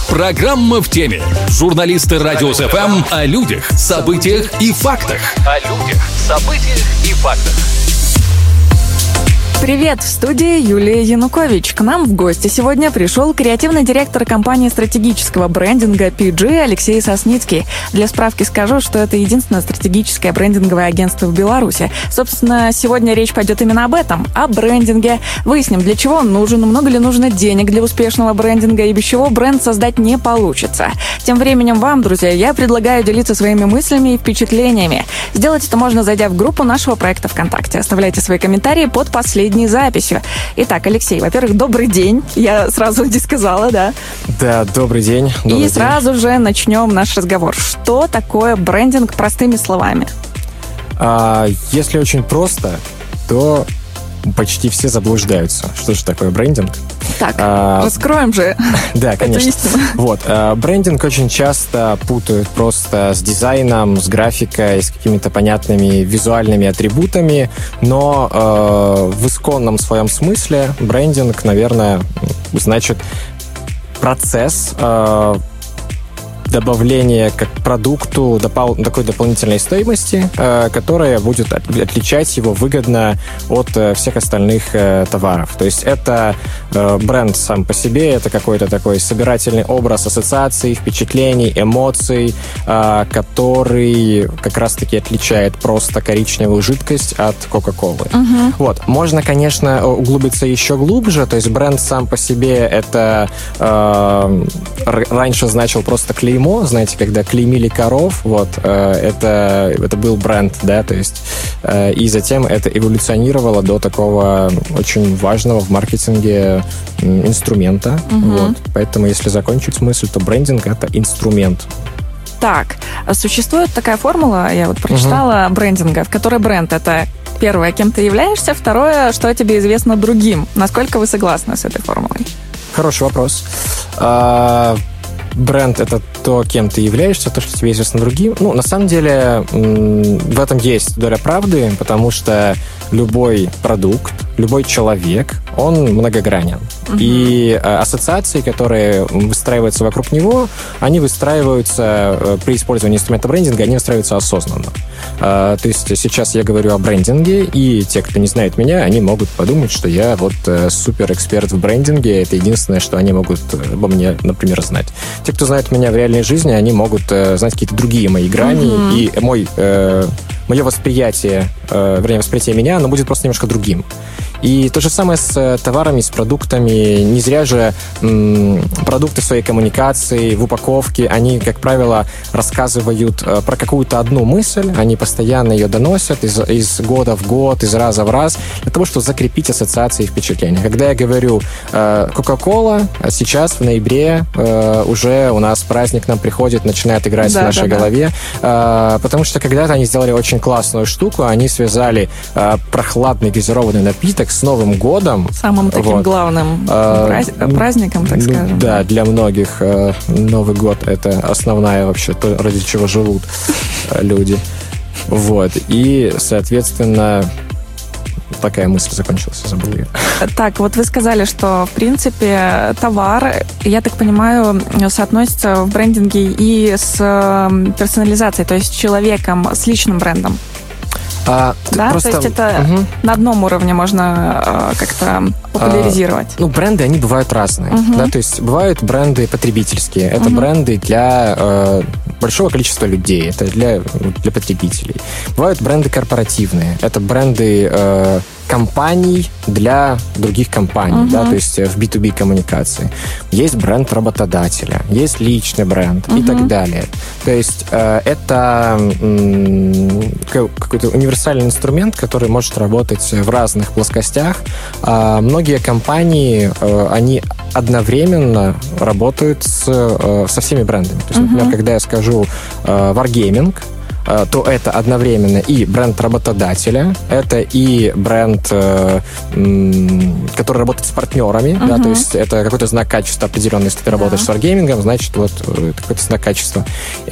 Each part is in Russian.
Программа «В теме». Журналисты Радио СФМ о людях, событиях и фактах. Привет, в студии Юлия Янукович. К нам в гости сегодня пришел креативный директор компании стратегического брендинга PG Алексей Сосницкий. Для справки скажу, что это единственное стратегическое брендинговое агентство в Беларуси. Собственно, сегодня речь пойдет именно об этом, о брендинге. Выясним, для чего он нужен, много ли нужно денег для успешного брендинга и без чего бренд создать не получится. Тем временем вам, друзья, я предлагаю делиться своими мыслями и впечатлениями. Сделать это можно, зайдя в группу нашего проекта ВКонтакте. Оставляйте свои комментарии под последней записью. Итак, Алексей, во-первых, добрый день. Я сразу не сказала, да? Да, добрый день. И сразу же начнем наш разговор. Что такое брендинг простыми словами? Если очень просто, то почти все заблуждаются. Что же такое брендинг? Так, раскроем же. Да, конечно. Вот, брендинг очень часто путают просто с дизайном, с графикой, с какими-то понятными визуальными атрибутами, но в исконном своем смысле брендинг, наверное, значит процесс добавление к продукту такой дополнительной стоимости, которая будет отличать его выгодно от всех остальных товаров. То есть это бренд сам по себе, это какой-то такой собирательный образ ассоциаций, впечатлений, эмоций, который как раз-таки отличает просто коричневую жидкость от Кока-Колы. Uh-huh. Вот. Можно, конечно, углубиться еще глубже, то есть бренд сам по себе это раньше значил просто клеймо, знаете, когда клеймили коров, вот, это был бренд, да, то есть, и затем это эволюционировало до такого очень важного в маркетинге инструмента, вот, поэтому если закончить мысль, то брендинг — это инструмент. Так, существует такая формула, я вот прочитала, брендинга, в которой бренд — это первое, кем ты являешься, второе, что тебе известно другим. Насколько вы согласны с этой формулой? Хороший вопрос. Бренд — это то, кем ты являешься, то, что тебе известно другим. Ну, на самом деле, в этом есть доля правды, потому что любой продукт, любой человек, он многогранен. И ассоциации, которые выстраиваются вокруг него, они выстраиваются при использовании инструмента брендинга, они выстраиваются осознанно. То есть сейчас я говорю о брендинге, и те, кто не знает меня, они могут подумать, что я вот суперэксперт в брендинге, это единственное, что они могут обо мне, например, знать. Те, кто знает меня в реальной жизни, они могут знать какие-то другие мои грани, и мое восприятие, восприятие меня, оно будет просто немножко другим. И то же самое с товарами, с продуктами. Не зря же продукты своей коммуникации, в упаковке, они, как правило, рассказывают про какую-то одну мысль, они постоянно ее доносят из года в год, из раза в раз, для того, чтобы закрепить ассоциации и впечатления. Когда я говорю Coca-Cola, сейчас в ноябре уже у нас праздник нам приходит, начинает играть в нашей голове, потому что когда-то они сделали очень классную штуку, они связали прохладный газированный напиток с Новым годом. Самым таким главным праздником, так скажем. Да, для многих Новый год — это основная вообще то, ради чего живут люди. Вот. И, соответственно, такая мысль закончилась, я забыл ее. Так, вот вы сказали, что, в принципе, товар, я так понимаю, соотносится в брендинге и с персонализацией, то есть с человеком, с личным брендом. Да, просто, то есть это на одном уровне можно как-то популяризировать. Бренды, они бывают разные. Да, то есть бывают бренды потребительские. Это бренды для большого количества людей. Это для потребителей. Бывают бренды корпоративные. Это бренды компаний для других компаний, да, то есть в B2B коммуникации. Есть бренд работодателя, есть личный бренд и так далее. То есть это какой-то универсальный инструмент, который может работать в разных плоскостях. Многие компании, они одновременно работают со всеми брендами. То есть, например, когда я скажу Wargaming, то это одновременно и бренд работодателя, это и бренд, который работает с партнерами, да, то есть это какой-то знак качества определенный. Если ты работаешь с Wargaming, значит, вот какой-то знак качества.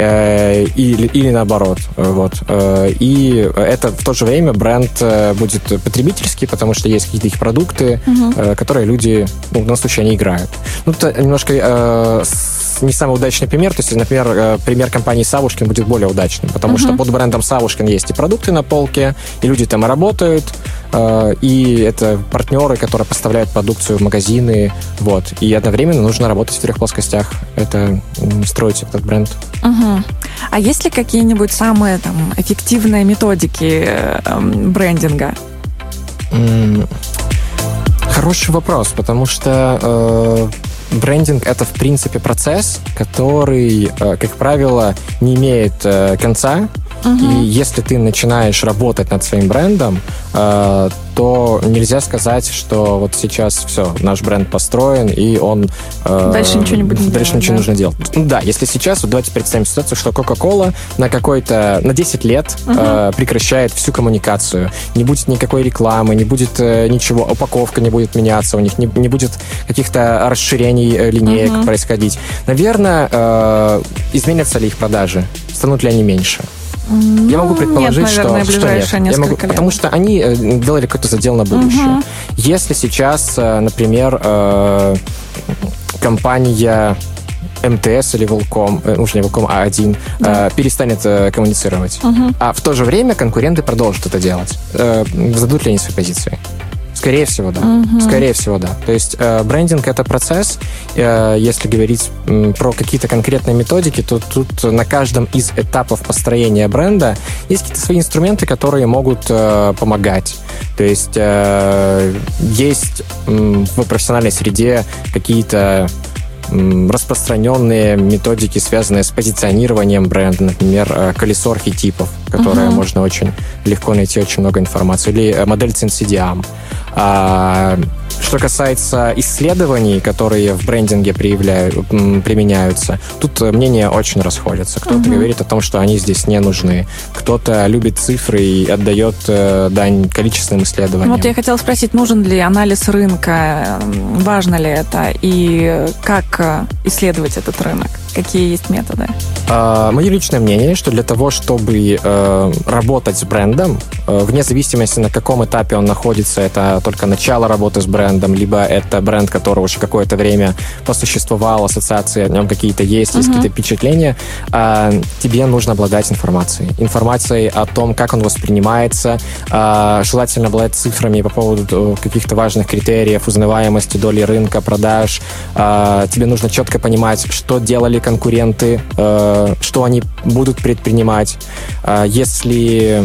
Или наоборот. Вот. И это в то же время бренд будет потребительский, потому что есть какие-то их продукты, которые люди, в данном случае, они играют. Это немножко не самый удачный пример. То есть, например, пример компании Савушкин будет более удачным, потому что под брендом Савушкин есть и продукты на полке, и люди там и работают, и это партнеры, которые поставляют продукцию в магазины, вот. И одновременно нужно работать в 3 плоскостях. Это строить этот бренд. А есть ли какие-нибудь самые там эффективные методики брендинга? Хороший вопрос, потому что брендинг — это, в принципе, процесс, который, как правило, не имеет конца. И если ты начинаешь работать над своим брендом, то нельзя сказать, что вот сейчас все, наш бренд построен, и он... Дальше ничего не будет делать. Дальше ничего не нужно делать. Ну да, если сейчас, вот давайте представим ситуацию, что Coca-Cola на 10 лет прекращает всю коммуникацию. Не будет никакой рекламы, не будет ничего, упаковка не будет меняться у них, не будет каких-то расширений линеек происходить. Наверное, изменятся ли их продажи? Станут ли они меньше? Я могу предположить, нет, наверное, что нет. Потому что они делали какой-то задел на будущее. Если сейчас, например, компания МТС или Волком, уже не Волком, а А1, перестанет коммуницировать, а в то же время конкуренты продолжат это делать, зададут ли они свои позиции? Скорее всего, да. Скорее всего, да. То есть брендинг — это процесс. Если говорить про какие-то конкретные методики, то тут на каждом из этапов построения бренда есть какие-то свои инструменты, которые могут помогать. То есть есть в профессиональной среде какие-то распространенные методики, связанные с позиционированием бренда, например, колесо архетипов, которое можно очень легко найти, очень много информации, или модель CNCDM. Что касается исследований, которые в брендинге применяются, тут мнения очень расходятся. Кто-то говорит о том, что они здесь не нужны. Кто-то любит цифры и отдает дань количественным исследованиям. Вот я хотела спросить, нужен ли анализ рынка, важно ли это, и как исследовать этот рынок? Какие есть методы? Мое личное мнение, что для того, чтобы работать с брендом, вне зависимости, на каком этапе он находится, это только начало работы с брендом, либо это бренд, который уже какое-то время посуществовал, ассоциации о нем какие-то есть какие-то впечатления, тебе нужно обладать информацией. Информацией о том, как он воспринимается, желательно обладать цифрами по поводу каких-то важных критериев, узнаваемости, доли рынка, продаж. Тебе нужно четко понимать, что делали конкуренты, что они будут предпринимать. Если,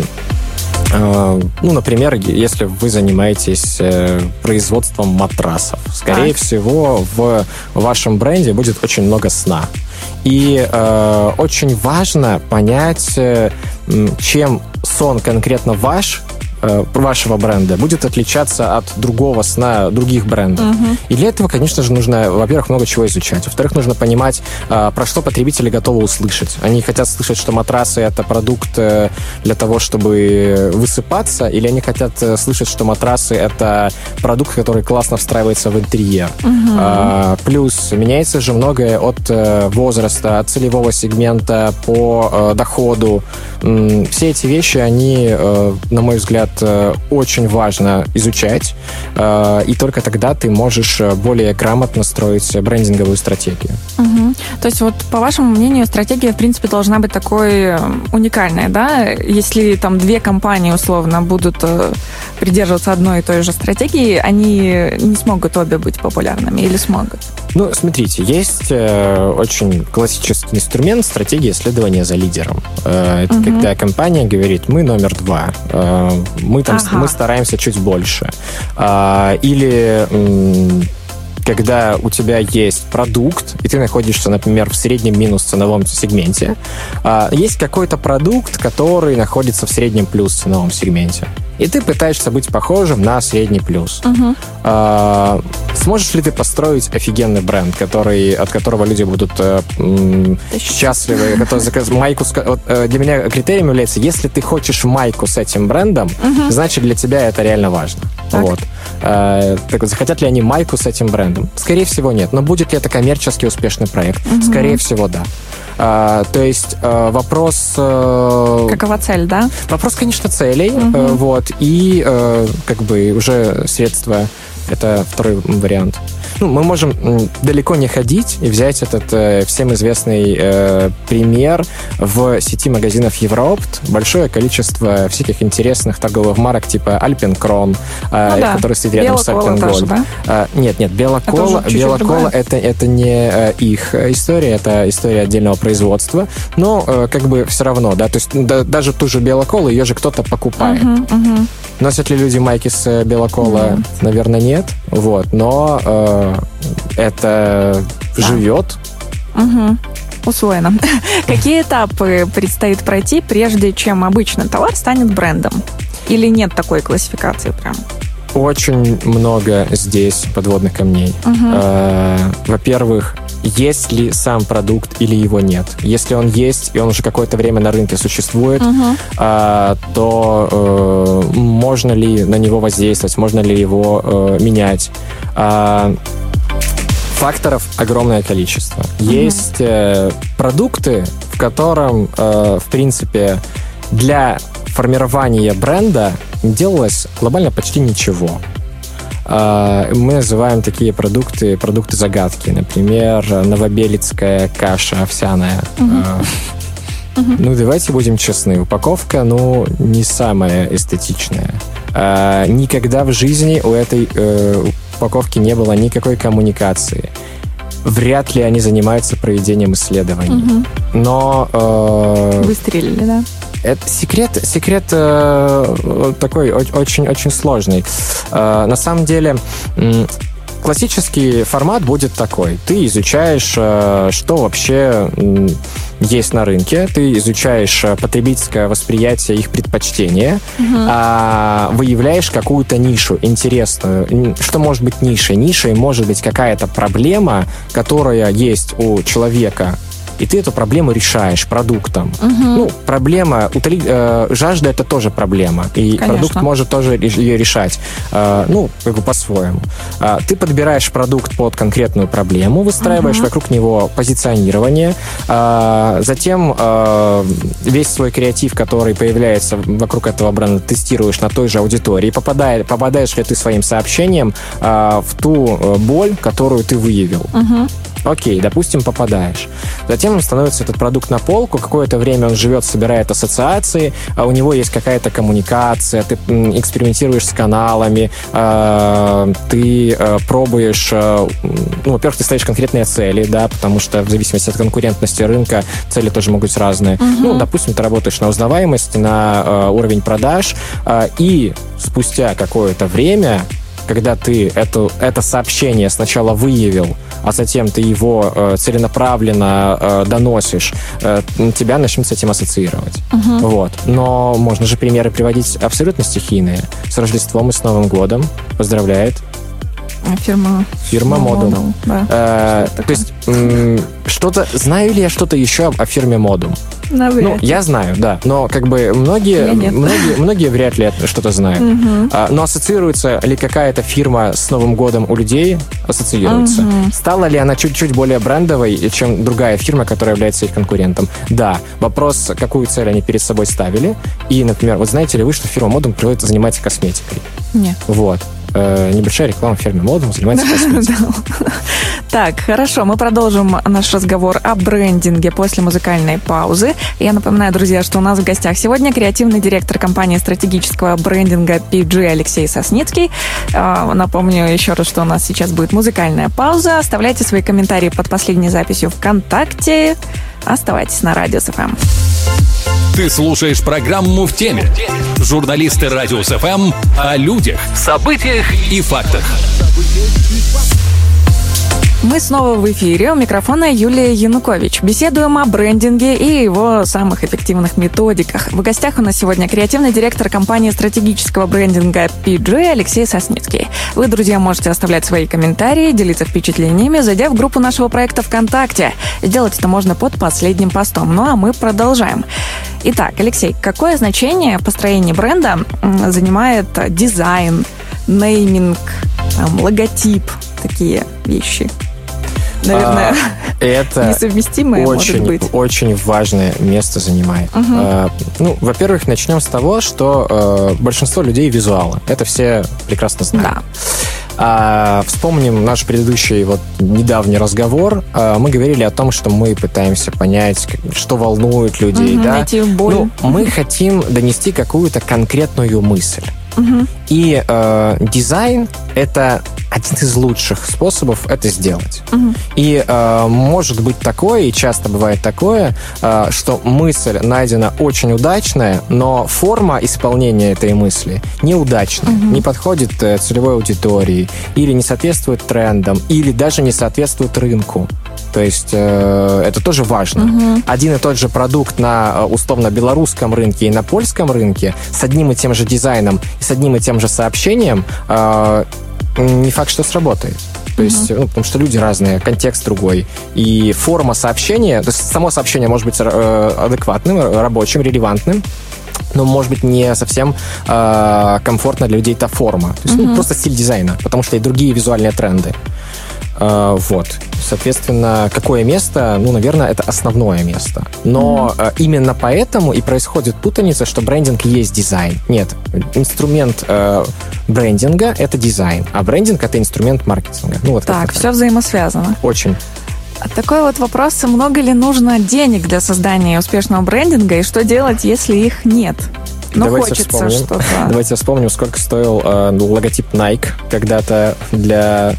например, если вы занимаетесь производством матрасов, скорее всего, в вашем бренде будет очень много сна. И очень важно понять, чем сон конкретно вашего бренда будет отличаться от другого сна других брендов. И для этого, конечно же, нужно, во-первых, много чего изучать. Во-вторых, нужно понимать, про что потребители готовы услышать. Они хотят слышать, что матрасы — это продукт для того, чтобы высыпаться, или они хотят слышать, что матрасы — это продукт, который классно встраивается в интерьер. Плюс меняется же многое от возраста, от целевого сегмента по доходу. Все эти вещи, они, на мой взгляд, очень важно изучать, и только тогда ты можешь более грамотно строить брендинговую стратегию. То есть вот, по вашему мнению, стратегия, в принципе, должна быть такой уникальной, да? Если там 2 компании, условно, будут придерживаться одной и той же стратегии, они не смогут обе быть популярными или смогут? Ну, смотрите, есть очень классический инструмент стратегии следования за лидером. Это когда компания говорит: мы номер 2, мы стараемся чуть больше. Или когда у тебя есть продукт, и ты находишься, например, в среднем минус ценовом сегменте, есть какой-то продукт, который находится в среднем плюс ценовом сегменте, и ты пытаешься быть похожим на средний плюс. Сможешь ли ты построить офигенный бренд, от которого люди будут счастливы, майку? Для меня критерием является, если ты хочешь майку с этим брендом, значит, для тебя это реально важно. Вот. Так, захотят ли они майку с этим брендом? Скорее всего, нет. Но будет ли это коммерчески успешный проект? Скорее всего, да. То есть вопрос... Какова цель, да? Вопрос, конечно, целей. Вот. И как бы уже средства — это второй вариант. мы можем далеко не ходить и взять этот всем известный пример. В сети магазинов Евроопт большое количество всяких интересных торговых марок типа Альпенкрон, который стоит рядом с Альпенгольд. Да? Нет, Белокола это не их история, это история отдельного производства, но как бы все равно, да, то есть даже ту же Белоколу, ее же кто-то покупает. Носят ли люди майки с Белокола? Наверное, нет. Вот, но это живет. Усвоено. Какие этапы предстоит пройти, прежде чем обычный товар станет брендом? Или нет такой классификации прям? Очень много здесь подводных камней. Во-первых, есть ли сам продукт или его нет. Если он есть, и он уже какое-то время на рынке существует, то можно ли на него воздействовать, можно ли его менять. Факторов огромное количество. Есть продукты, в котором, в принципе, для формирования бренда делалось глобально почти ничего. Мы называем такие продукты загадки. Например, новобелицкая каша овсяная. Давайте будем честны. Упаковка, не самая эстетичная. Никогда в жизни у этой упаковки не было никакой коммуникации. Вряд ли они занимаются проведением исследований. Но... Выстрелили, да? Это секрет такой очень сложный. На самом деле, классический формат будет такой. Ты изучаешь, что вообще есть на рынке, ты изучаешь потребительское восприятие, их предпочтения, выявляешь какую-то нишу интересную. Что может быть нишей? Нишей может быть какая-то проблема, которая есть у человека, и ты эту проблему решаешь продуктом. Проблема, жажда — это тоже проблема, и продукт может тоже ее решать, по-своему. Ты подбираешь продукт под конкретную проблему, выстраиваешь вокруг него позиционирование, затем весь свой креатив, который появляется вокруг этого бренда, тестируешь на той же аудитории, попадаешь ли ты своим сообщением в ту боль, которую ты выявил. Окей, допустим, попадаешь. Затем становится этот продукт на полку, какое-то время он живет, собирает ассоциации, у него есть какая-то коммуникация, ты экспериментируешь с каналами, ты пробуешь, во-первых, ты ставишь конкретные цели, да, потому что в зависимости от конкурентности рынка цели тоже могут быть разные. Допустим, ты работаешь на узнаваемость, на уровень продаж, и спустя какое-то время, когда ты это сообщение сначала выявил, а затем ты его целенаправленно доносишь, тебя начнут с этим ассоциировать. Вот. Но можно же примеры приводить абсолютно стихийные. С Рождеством и с Новым годом. Поздравляет. Фирма Modum. Да. То есть, знаю ли я что-то еще о фирме Modum? Я знаю, да, но как бы многие вряд ли что-то знают. Но ассоциируется ли какая-то фирма с Новым годом у людей? Ассоциируется. Стала ли она чуть-чуть более брендовой, чем другая фирма, которая является их конкурентом? Да. Вопрос, какую цель они перед собой ставили. И, например, вот знаете ли вы, что фирма Modum занимается косметикой? Нет. Вот. Небольшая реклама фирмы Modum занимается косметикой. Так, хорошо, мы продолжим наш разговор о брендинге после музыкальной паузы. Я напоминаю, друзья, что у нас в гостях сегодня креативный директор компании стратегического брендинга PG Алексей Сосницкий. Напомню еще раз, что у нас сейчас будет музыкальная пауза. Оставляйте свои комментарии под последней записью ВКонтакте. Оставайтесь на Радио СФМ. Ты слушаешь программу «В теме». Журналисты Радио СФМ о людях, событиях и фактах. Мы снова в эфире. У микрофона Юлия Янукович. Беседуем о брендинге и его самых эффективных методиках. В гостях у нас сегодня креативный директор компании стратегического брендинга PG Алексей Сосницкий. Вы, друзья, можете оставлять свои комментарии, делиться впечатлениями, зайдя в группу нашего проекта ВКонтакте. Сделать это можно под последним постом. Ну а мы продолжаем. Итак, Алексей, какое значение в построении бренда занимает дизайн, нейминг, логотип, такие вещи? Наверное, это несовместимое, может быть. Очень важное место занимает. Во-первых, начнем с того, что большинство людей визуалы. Это все прекрасно знают. Вспомним наш предыдущий недавний разговор. Мы говорили о том, что мы пытаемся понять, что волнует людей. Да? Найти боль. Мы хотим донести какую-то конкретную мысль. И дизайн — это один из лучших способов это сделать. И может быть такое, и часто бывает такое, что мысль найдена очень удачная, но форма исполнения этой мысли неудачная, не подходит целевой аудитории, или не соответствует трендам, или даже не соответствует рынку. То есть это тоже важно. Один и тот же продукт на условно белорусском рынке и на польском рынке с одним и тем же дизайном и с одним и тем же сообщением не факт, что сработает. То есть, потому что люди разные, контекст другой. И форма сообщения, то есть само сообщение может быть адекватным, рабочим, релевантным, но может быть не совсем комфортно для людей та форма. То есть просто стиль дизайна, потому что и другие визуальные тренды. Соответственно, какое место? Наверное, это основное место. Но именно поэтому и происходит путаница, что брендинг есть дизайн. Нет, инструмент брендинга — это дизайн, а брендинг — это инструмент маркетинга. Так, все взаимосвязано. Очень. Такой вопрос, много ли нужно денег для создания успешного брендинга, и что делать, если их нет? Хочется что-то. Давайте вспомним, сколько стоил логотип Nike когда-то для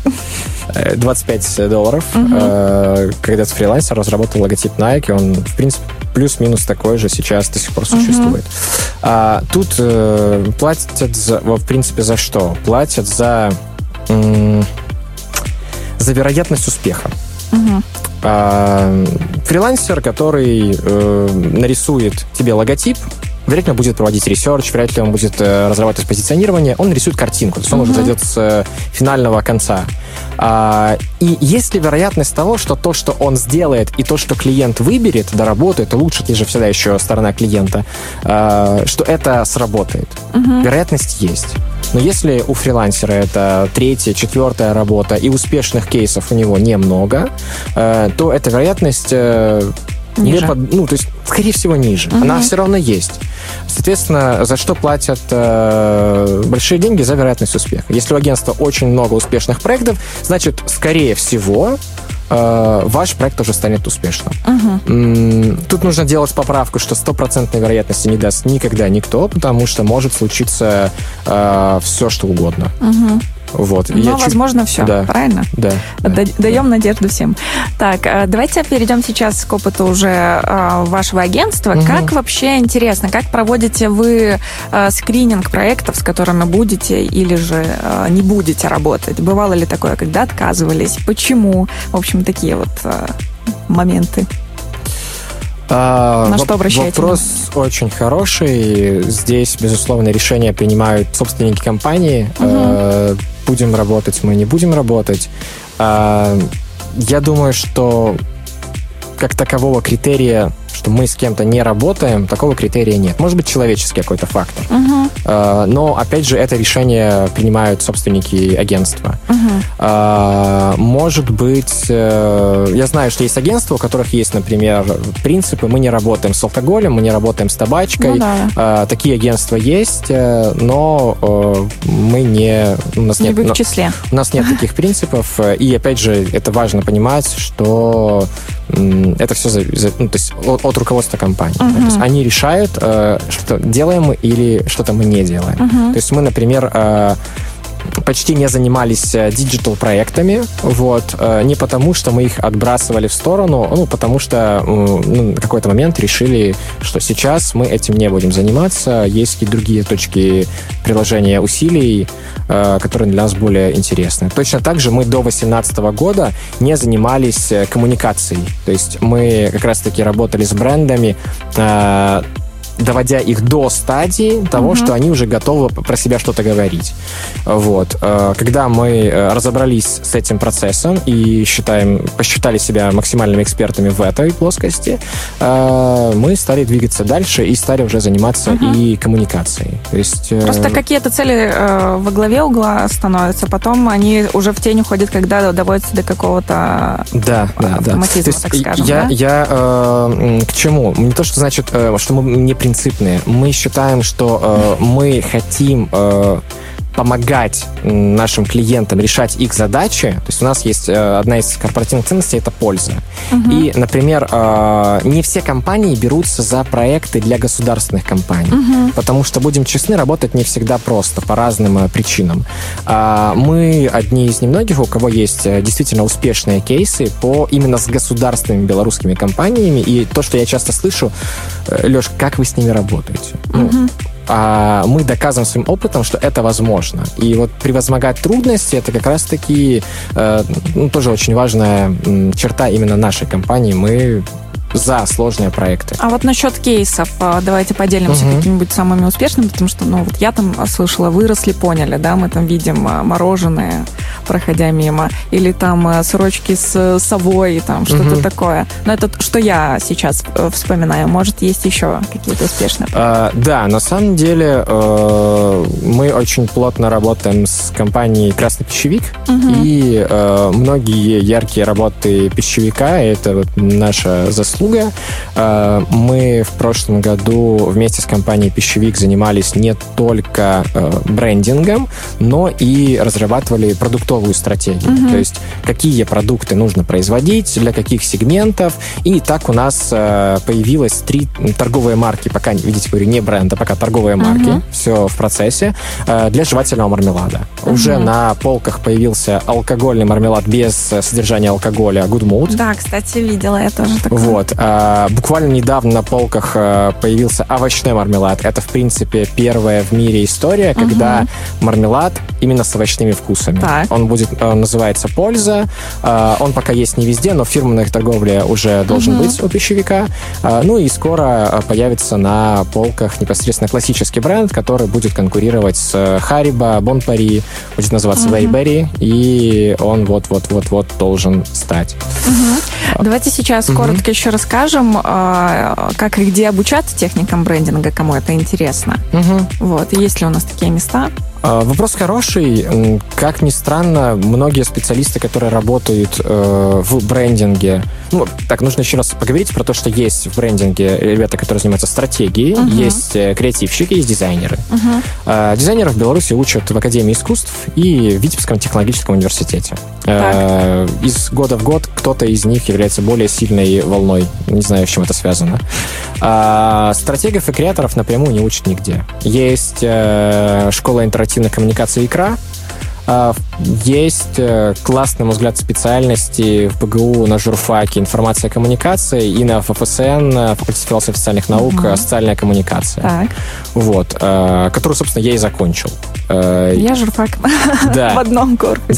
$25. Когда-то фрилансер разработал логотип Nike, он, в принципе, плюс-минус такой же сейчас до сих пор существует. Тут платят, в принципе, за что? Платят за вероятность успеха. Фрилансер, который нарисует тебе логотип, вряд ли он будет проводить ресерч, вряд ли он будет разрабатывать позиционирование, он рисует картинку, то есть он уже зайдет с финального конца. И есть ли вероятность того, что то, что он сделает, и то, что клиент выберет, доработает, улучшит, и же всегда еще сторона клиента, что это сработает? Вероятность есть. Но если у фрилансера это 3-я, 4-я работа, и успешных кейсов у него немного, то эта вероятность ниже. То есть, скорее всего, ниже. Она все равно есть. Соответственно, за что платят большие деньги? За вероятность успеха. Если у агентства очень много успешных проектов, значит, скорее всего, ваш проект уже станет успешным. Тут нужно делать поправку, что 100% вероятности не даст никогда никто, потому что может случиться все, что угодно. Но, возможно, все, да. Правильно? Да. Даем надежду всем. Так, давайте перейдем сейчас к опыту уже вашего агентства. Как вообще, интересно, как проводите вы скрининг проектов, с которыми будете или же не будете работать? Бывало ли такое, когда отказывались? Почему? В общем, такие моменты. На что обращаете? Вопрос очень хороший. Здесь, безусловно, решения принимают собственники компании. Будем работать, мы не будем работать. Я думаю, что как такового критерия, что мы с кем-то не работаем, такого критерия нет. Может быть, человеческий какой-то фактор. Но, опять же, это решение принимают собственники агентства. Может быть, я знаю, что есть агентства, у которых есть, например, принципы: мы не работаем с алкоголем, мы не работаем с табачкой. Такие агентства есть, но мы не... У нас нет в числе. У нас нет таких принципов. И, опять же, это важно понимать, что это все от руководства компании. То есть они решают, что делаем мы или что-то мы не делаем. То есть мы, например, почти не занимались диджитал-проектами, не потому, что мы их отбрасывали в сторону, потому что на какой-то момент решили, что сейчас мы этим не будем заниматься, есть и другие точки приложения усилий, которые для нас более интересны. Точно так же мы до 2018 года не занимались коммуникацией, то есть мы как раз-таки работали с брендами, доводя их до стадии того, что они уже готовы про себя что-то говорить. Когда мы разобрались с этим процессом и посчитали себя максимальными экспертами в этой плоскости, мы стали двигаться дальше и стали уже заниматься и коммуникацией. То есть, просто какие-то цели во главе угла становятся, потом они уже в тень уходят, когда доводятся до какого-то автоматизма, так скажем. Я к чему? Не то, что значит, что мы не принципные. Мы считаем, что мы хотим помогать нашим клиентам решать их задачи. То есть у нас есть одна из корпоративных ценностей — это польза. И, например, не все компании берутся за проекты для государственных компаний, потому что, будем честны, работать не всегда просто по разным причинам. Мы одни из немногих, у кого есть действительно успешные кейсы именно с государственными белорусскими компаниями. И то, что я часто слышу: Леш, как вы с ними работаете? Мы доказываем своим опытом, что это возможно. И вот превозмогать трудности — это как раз-таки тоже очень важная черта именно нашей компании. Мы за сложные проекты. А вот насчет кейсов, давайте поделимся какими-нибудь самыми успешными, потому что, вот я там слышала, выросли, поняли, да, мы там видим мороженое, проходя мимо, или там сырочки с совой, там что-то такое. Но это что я сейчас вспоминаю. Может, есть еще какие-то успешные? Да, на самом деле мы очень плотно работаем с компанией «Красный пищевик», и многие яркие работы пищевика — это вот наша заслуга. Мы в прошлом году вместе с компанией «Пищевик» занимались не только брендингом, но и разрабатывали продуктовую стратегию. То есть какие продукты нужно производить, для каких сегментов. И так у нас появилось 3 торговые марки. Пока, видите, говорю, не бренд, а пока торговые марки. Все в процессе. Для жевательного мармелада. Уже на полках появился алкогольный мармелад без содержания алкоголя Good Mood. Да, кстати, видела я тоже такое. Вот. Буквально недавно на полках появился овощной мармелад. Это, в принципе, первая в мире история, когда мармелад именно с овощными вкусами. Он называется «Польза». Он пока есть не везде, но в фирменной торговле уже должен быть у пищевика. Ну и скоро появится на полках непосредственно классический бренд, который будет конкурировать с Haribo, Bon Paris, будет называться Berry, и он вот-вот-вот должен стать. Давайте сейчас коротко еще расскажем, как и где обучаться техникам брендинга, кому это интересно. Вот. Есть ли у нас такие места? Вопрос хороший. Как ни странно, многие специалисты, которые работают в брендинге... нужно еще раз поговорить про то, что есть в брендинге ребята, которые занимаются стратегией, есть креативщики, есть дизайнеры. Дизайнеров в Беларуси учат в Академии искусств и в Витебском технологическом университете. Из года в год кто-то из них является более сильной волной. Не знаю, с чем это связано. Стратегов и креаторов напрямую не учат нигде. Есть школа интерактивной коммуникации «Икра». Есть классные, на мой взгляд, специальности в ПГУ на журфаке «Информация и коммуникация» и на ФФСН, факультете философии и социальных наук, «Социальная коммуникация». Вот, которую, собственно, я и закончил. Я журфак в одном корпусе.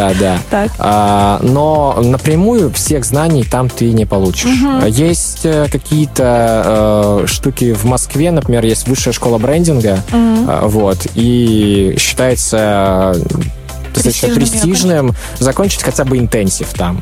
Да. Но напрямую всех знаний там ты не получишь. Есть какие-то штуки в Москве, например, есть высшая школа брендинга, и считается достаточно престижным закончить хотя бы интенсив там.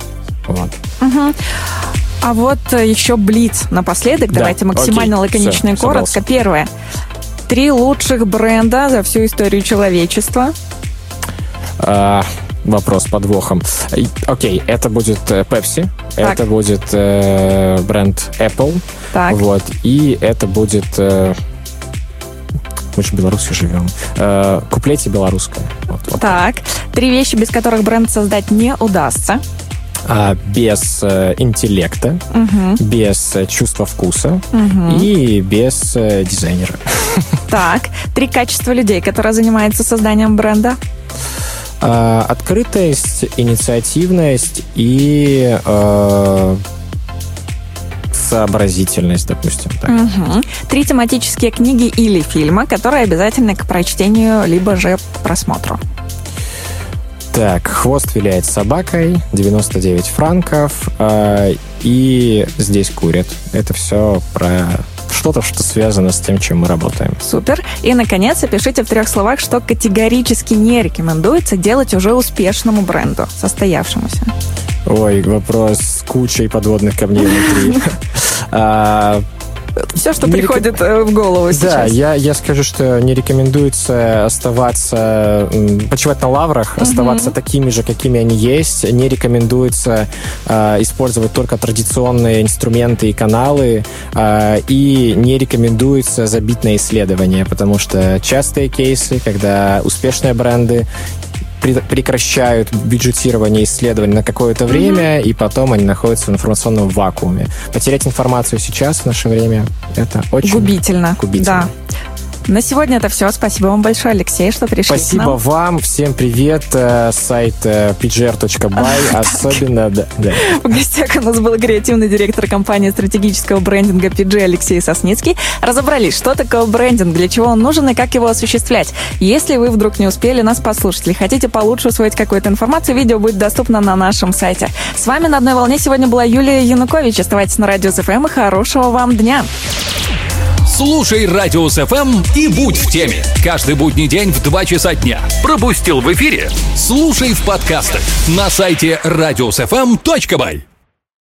А вот еще блиц напоследок. Давайте максимально лаконично и коротко. Первое. 3 лучших бренда за всю историю человечества. Вопрос с подвохом. Окей, это будет Pepsi, это будет бренд Apple, и это будет... Мы же в Беларуси живем. Куплете белорусское. Так, 3 вещи, без которых бренд создать не удастся. Без интеллекта, без чувства вкуса и без дизайнера. Так, 3 качества людей, которые занимаются созданием бренда. Открытость, инициативность и сообразительность, допустим. 3 тематические книги или фильма, которые обязательны к прочтению, либо же просмотру. Так, «Хвост виляет собакой», 99 франков, и «Здесь курят». Это все про что-то, что связано с тем, чем мы работаем. Супер. И, наконец, опишите в 3 словах, что категорически не рекомендуется делать уже успешному бренду, состоявшемуся. Ой, вопрос с кучей подводных камней внутри. Все, что приходит в голову сейчас. Да, я скажу, что не рекомендуется оставаться, почивать на лаврах, оставаться такими же, какими они есть. Не рекомендуется использовать только традиционные инструменты и каналы. И не рекомендуется забить на исследования, потому что частые кейсы, когда успешные бренды прекращают бюджетирование исследований на какое-то время, и потом они находятся в информационном вакууме. Потерять информацию сейчас, в наше время, это очень губительно. Да. На сегодня это все. Спасибо вам большое, Алексей, что пришли Спасибо к нам. вам. Всем привет. Сайт pgr.by. Особенно, да. В гостях у нас был креативный директор компании стратегического брендинга PG Алексей Сосницкий. Разобрались, что такое брендинг, для чего он нужен и как его осуществлять. Если вы вдруг не успели нас послушать или хотите получше усвоить какую-то информацию, видео будет доступно на нашем сайте. С вами на одной волне сегодня была Юлия Янукович. Оставайтесь на Радио СФМ и хорошего вам дня. Слушай Радио СФМ и будь в теме. Каждый будний день в 2 часа дня. Пропустил в эфире? Слушай в подкастах на сайте radiosfm.by.